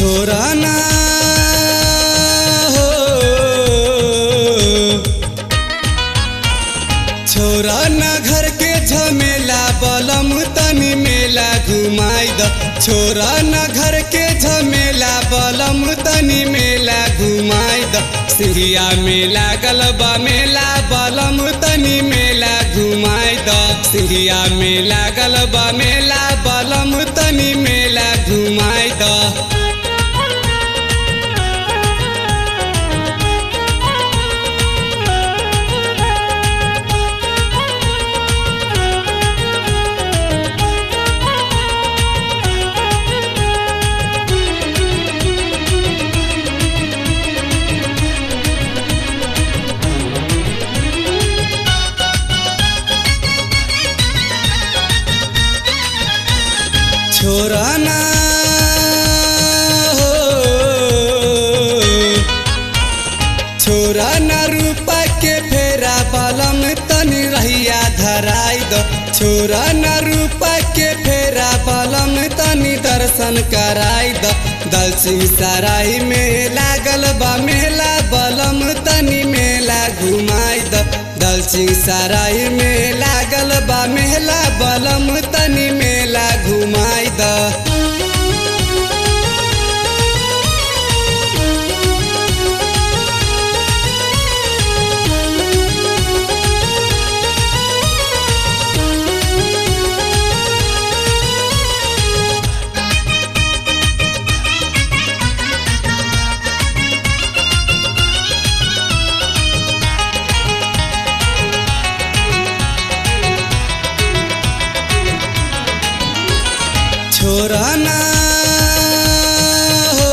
छोरा ना हो छोरा ना घर के झमेला बलम तनी मेला घुमाई द छोरा ना घर के झमेला बलम तनी मेला घुमाई द सिंघिया में लागल बा मेला बलम तनी मेला घुमाई द सिंघिया में लागल बा मेला बलम तनी मेला घुमाई द छोरा ना हो छोरा ना रूपा के फेरा बलम तनी रहिया धराई द छोरा ना रूपा के फेरा बलम तनी दर्शन कराई द दलसिंह सराय में लागल बा मेला बलम तनी मेला घुमाई द दलसिंह सराय में लागल बा मेला बलम तनी मेला घुमाई द छोरा ना हो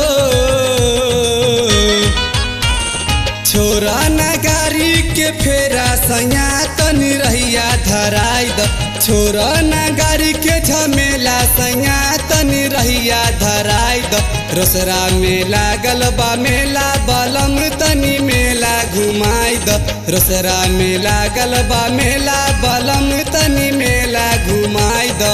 छोरा ना गाड़ी के फेरा सैया तनी रहिया धराई द छोरा ना गाड़ी के झमेला सैया तनी रहिया धराई द रोसरा में लागल बा मेला बलम तनी मेला घुमाई द रोसरा में लागल बा मेला बलम तनी मेला घुमाई द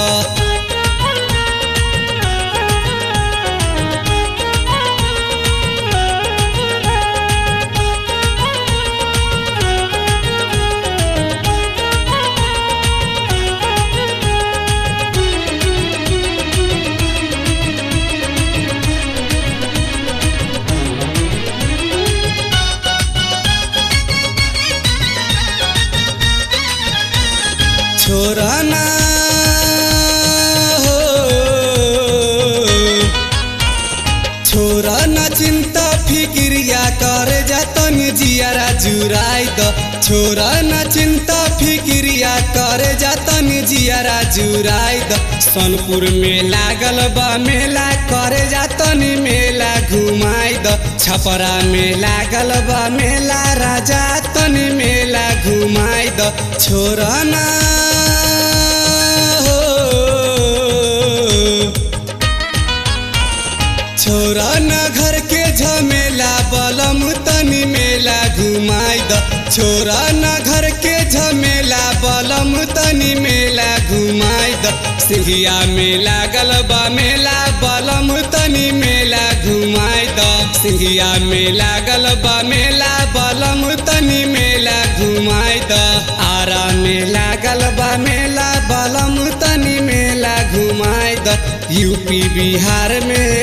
छोरा ना हो छोरा ना चिंता फिक्रिया कर जतन जियारा जुराई द छोरा ना चिंता फिक्रिया कर जतन जियारा जुराई द सोनपुर में लागल बा मेला कर जतन मेला घुमाई द छपरा में लागल बा मेला राजा तनी मेला घुमाई द छोरा ना छोरा ना घर के झमेला बलम तनी मेला घुमाई द छोरा ना घर के झमेला बलम तनी मेला घुमाई द सिंघिया में लागल बा मेला बलम तनी मेला घुमाई द सिंघिया में लागल बा मेला बलम तनी मेला घुमाई द आरा में लागल बा मेला बलम तनी मेला घुमाई द यूपी बिहार में